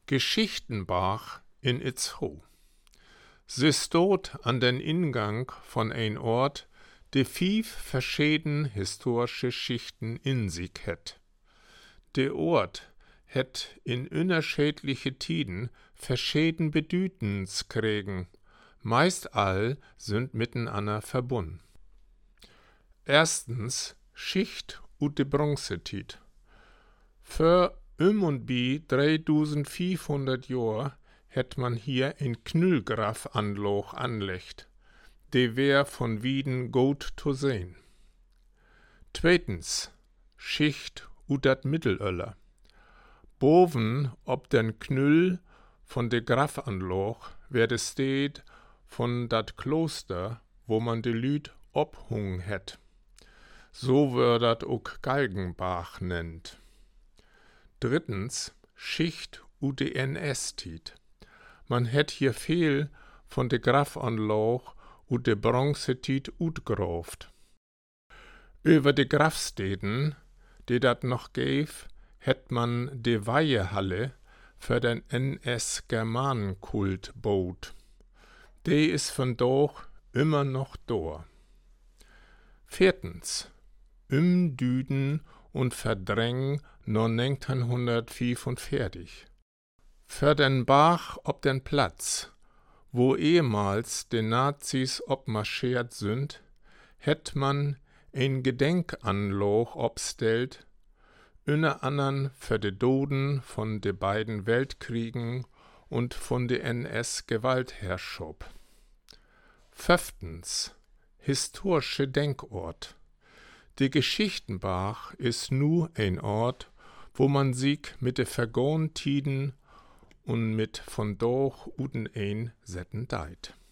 Geschichtenbach in Itzehoe. Sie stot an den Ingang von ein Ort, de 5 verschieden historische Schichten in sich het. De Ort het in unterschiedliche Tiden verschieden Bedütens kriegen, meist all sind miteinander verbunden. Erstens Schicht ut de Bronzetied. Für und bi 3500 Jahr hätt man hier ein Knüllgraf-Anloch anlegt. De wär von Wieden gut zu sehen. Zweitens Schicht ut dat Mittelöller. Boven ob den Knüll von de Grafanloch wär de Steed von dat Kloster, wo man de Lüd obhung het. So wär dat ook Galgenbach nennt. Drittens Schicht ut de NS-Tied. Man hätt hier viel von de Grafanloch ut de Bronzetied utgeroft. Über de Grafsteden, die dat noch gäf, hätt man de Weihehalle für den NS-Germanenkult baut. De is von doch immer noch do. Viertens Düden und Verdräng no 1945. Für den Bach ob den Platz, wo ehemals de Nazis obmarschiert sind, hätt man ein Gedenkanloch obstellt, unter andern für de Doden von de beiden Weltkriegen und von de NS-Gewaltherrschaft. Fünftens historische Denkort. De Geschichtenbach is nu ein Ort, wo man sich mit de vergangenen Tiden und mit von doch uten ein setten deit.